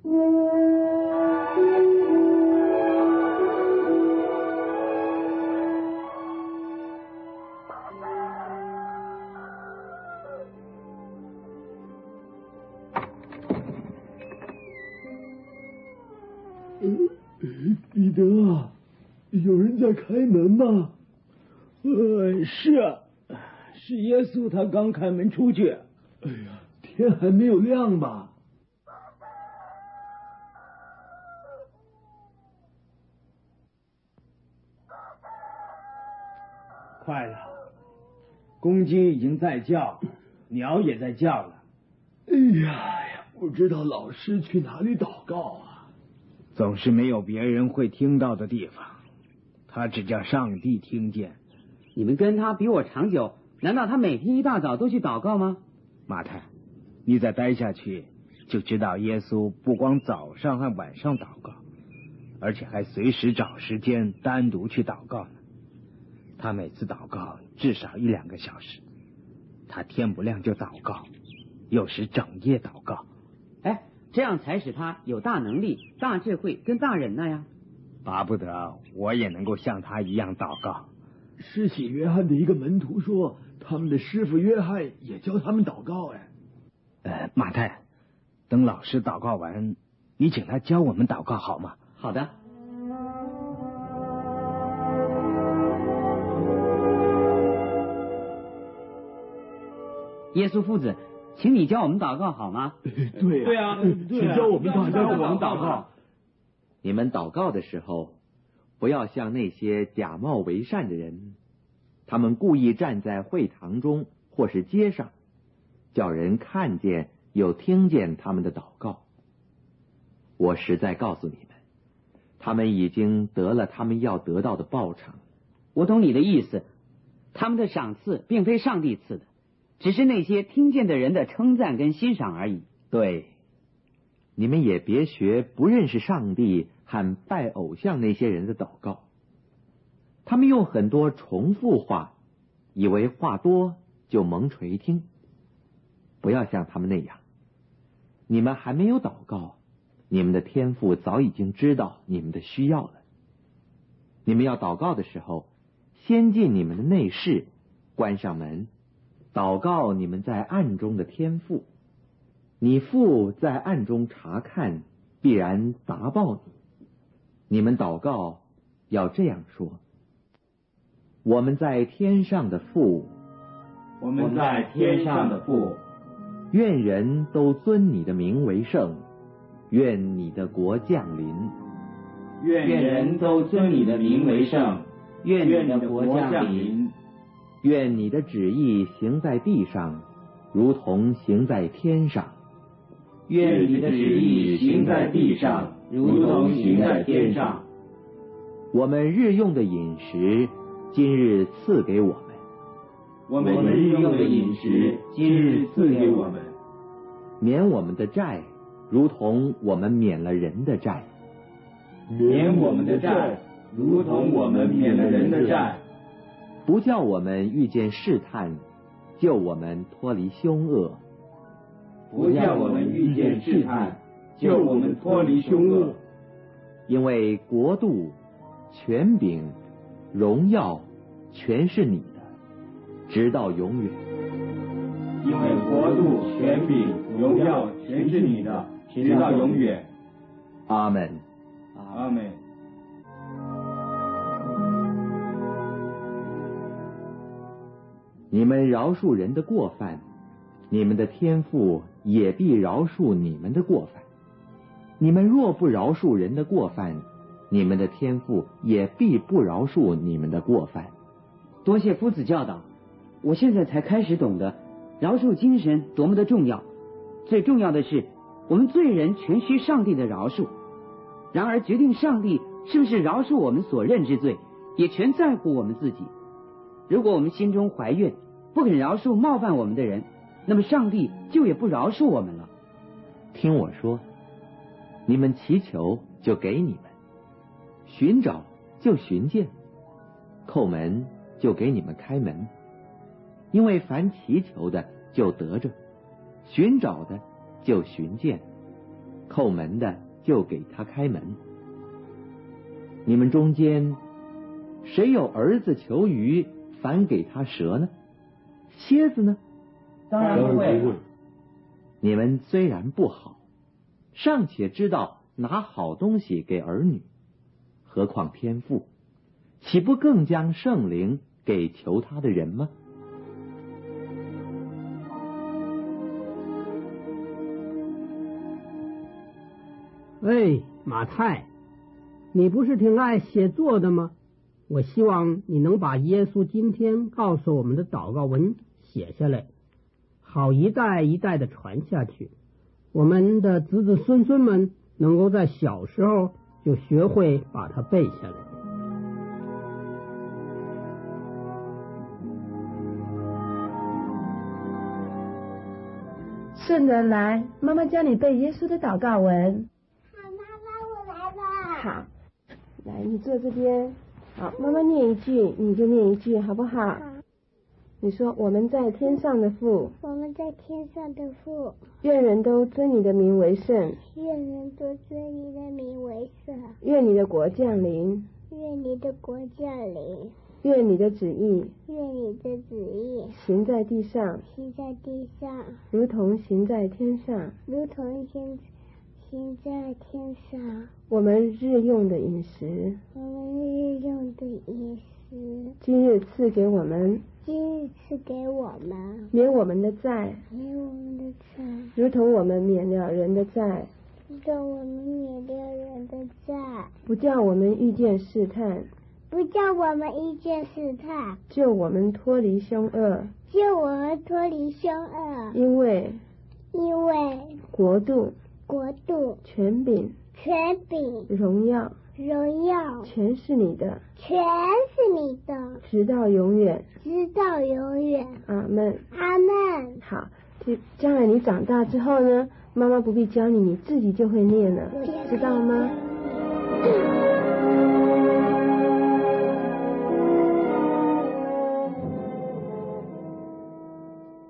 彼得啊，有人在开门吗？ 是啊，是耶稣，他刚开门出去。 哎呀，天还没有亮吧？ 快了，公鸡已经在叫，鸟也在叫了。 哎呀，不知道老师去哪里祷告啊？ 总是没有别人会听到的地方，他只叫上帝听见。 你们跟他比我长久，难道他每天一大早都去祷告吗？ 马太，你再待下去，就知道耶稣不光早上和晚上祷告，而且还随时找时间单独去祷告呢。他每次祷告至少1-2个小时，他天不亮就祷告，有时整夜祷告。 哎，这样才使他有大能力、大智慧跟大忍耐呀。 巴不得我也能够像他一样祷告。 施洗约翰的一个门徒说，他们的师傅约翰也教他们祷告。 马太，等老师祷告完，你请他教我们祷告好吗？ 好的。耶稣父子，请你教我们祷告好吗？ 对啊，请教我们祷告。 你们祷告的时候，不要像那些假冒为善的人，他们故意站在会堂中或是街上，叫人看见又听见他们的祷告。我实在告诉你们，他们已经得了他们要得到的报偿。 我懂你的意思，他们的赏赐并非上帝赐的，只是那些听见的人的称赞跟欣赏而已。 对，你们也别学不认识上帝和拜偶像那些人的祷告，他们用很多重复话，以为话多就蒙垂听。不要像他们那样，你们还没有祷告，你们的天父早已经知道你们的需要了。你们要祷告的时候，先进你们的内室，关上门，祷告你们在暗中的天父。你父在暗中查看，必然答报你。你们祷告要这样说：我们在天上的父， 我们在天上的父， 愿人都尊你的名为圣，愿你的国降临。 愿人都尊你的名为圣，愿你的国降临。 愿你的旨意行在地上，如同行在天上。 愿你的旨意行在地上，如同行在天上。 我们日用的饮食，今日赐给我们。 我们日用的饮食，今日赐给我们。 免我们的债，如同我们免了人的债。 免我们的债，如同我们免了人的债。 不叫我们遇见试探，救我们脱离凶恶。 不叫我们遇见试探，救我们脱离凶恶。 因为国度、权柄、荣耀，全是你的，直到永远。 因为国度、权柄、荣耀，全是你的，直到永远。 阿们。 阿们。 你们饶恕人的过犯，你们的天父也必饶恕你们的过犯。你们若不饶恕人的过犯，你们的天父也必不饶恕你们的过犯。 多谢夫子教导，我现在才开始懂得饶恕精神多么的重要。最重要的是，我们罪人全需上帝的饶恕。然而决定上帝是不是饶恕我们所认之罪，也全在乎我们自己。如果我们心中怀怨，不肯饶恕冒犯我们的人，那么上帝就也不饶恕我们了。 听我说，你们祈求就给你们，寻找就寻见，叩门就给你们开门。因为凡祈求的就得着，寻找的就寻见， 叩门的就给他开门。你们中间谁有儿子求鱼，反给他蛇呢？蝎子呢？ 当然不会。 你们虽然不好，尚且知道拿好东西给儿女，何况天父，岂不更将圣灵给求他的人吗？ 哎，马太，你不是挺爱写作的吗？我希望你能把耶稣今天告诉我们的祷告文写下来，好一代一代的传下去。我们的子子孙孙们能够在小时候就学会把它背下来。 圣人来，妈妈教你背耶稣的祷告文。 好，妈妈，我来了。 好，来，你坐这边。好，妈妈念一句，你就念一句，好不好？ 好。 你说，我们在天上的父， 我们在天上的父， 愿人都尊你的名为圣， 愿人都尊你的名为圣， 愿你的国降临， 愿你的国降临， 愿你的旨意， 愿你的旨意行在地上， 行在地上， 如同行在天上， 如同行在天上。 我们日用的饮食， 我们日用的饮食， 今日赐给我们， 今日赐给我们， 免我们的债， 免我们的债， 如同我们免了人的债， 如同我们免了人的债， 不叫我们遇见试探， 不叫我们遇见试探， 救我们脱离凶恶， 救我们脱离凶恶。 因为国度、权柄、荣耀全是你的，直到永远。阿们。好，将来你长大之后呢，妈妈不必教你，你自己就会念了，知道吗？